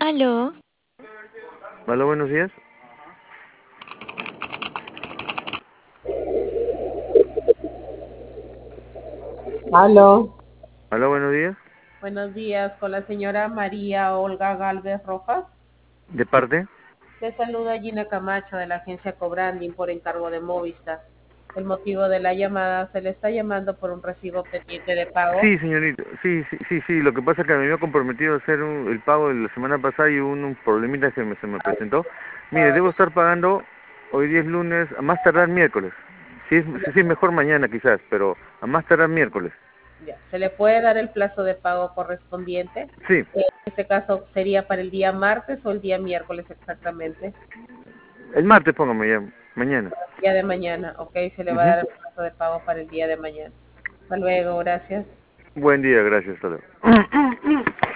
Aló, Hola, buenos días. Aló, Hola, buenos días. buenos días, con la señora María Olga Galvez Rojas. ¿De parte? Le saluda Gina Camacho de la agencia Cobranding por encargo de Movistar. El motivo de la llamada, se le está llamando por un recibo pendiente de pago. Sí, señorito. Sí. Lo que pasa es que me había comprometido a hacer el pago de la semana pasada y hubo un problemita que se me presentó. Mire, Ah, debo estar pagando hoy 10 lunes, a más tardar miércoles. Si es mejor mañana quizás, pero a más tardar miércoles. ya. ¿Se le puede dar el plazo de pago correspondiente? Sí, En este caso, ¿sería para el día martes o el día miércoles exactamente? el martes póngame ya, mañana. Día de mañana, ok, se le va a Ujú. dar el plazo de pago para el día de mañana. Hasta luego, gracias. Buen día, gracias. Hasta luego.